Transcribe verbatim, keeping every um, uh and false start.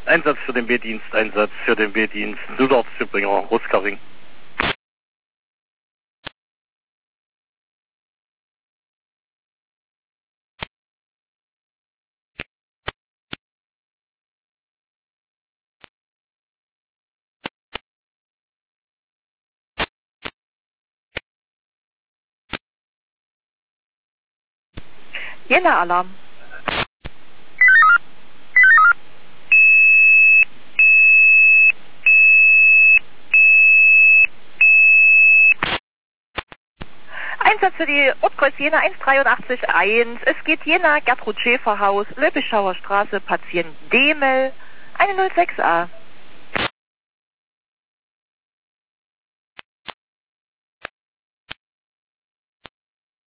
Einsatz für den B-Dienst, Einsatz für den B-Dienst, Düsseldorf, Zübringer, Roskaring. Jena-Alarm. Einsatz für die Ortkreuz Jena eins drei acht eins. Es geht Jena, Gertrud Schäfer Haus, Löbischauer Straße, Patient Demel, eine null sechs a.